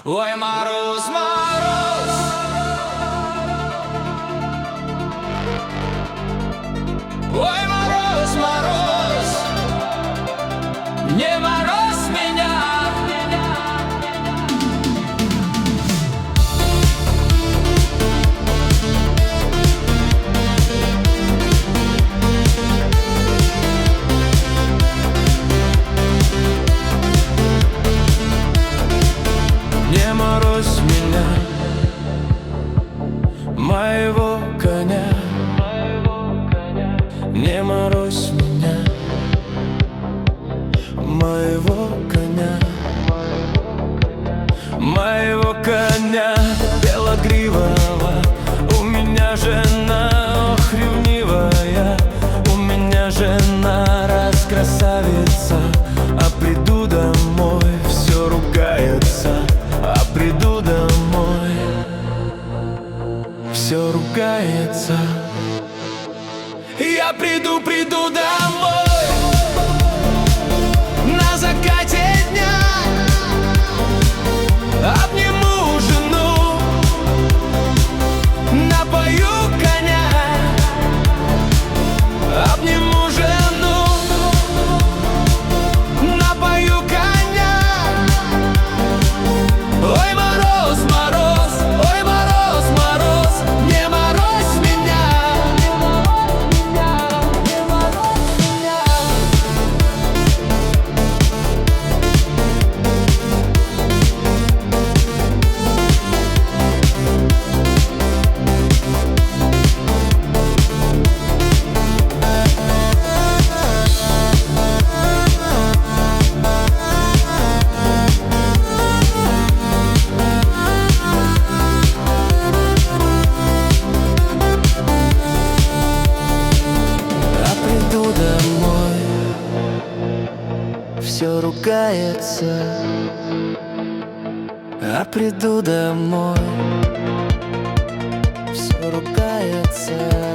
Ой, мороз, мороз, ой, мороз, мороз, не морозь меня. Не морозь меня, моего коня. Не морозь меня, моего коня. Моего коня белогривого. У меня жена, ох, ревнивая. У меня жена раскрасавица. А приду домой, все ругается. А приду домой, все ругается. Я приду домой на закате дня, обниму жену, напою коня, обниму жену, напою коня. Ой, мороз, мороз, ой, мороз, мороз, не морозь меня. Все ругается, а приду домой, все ругается.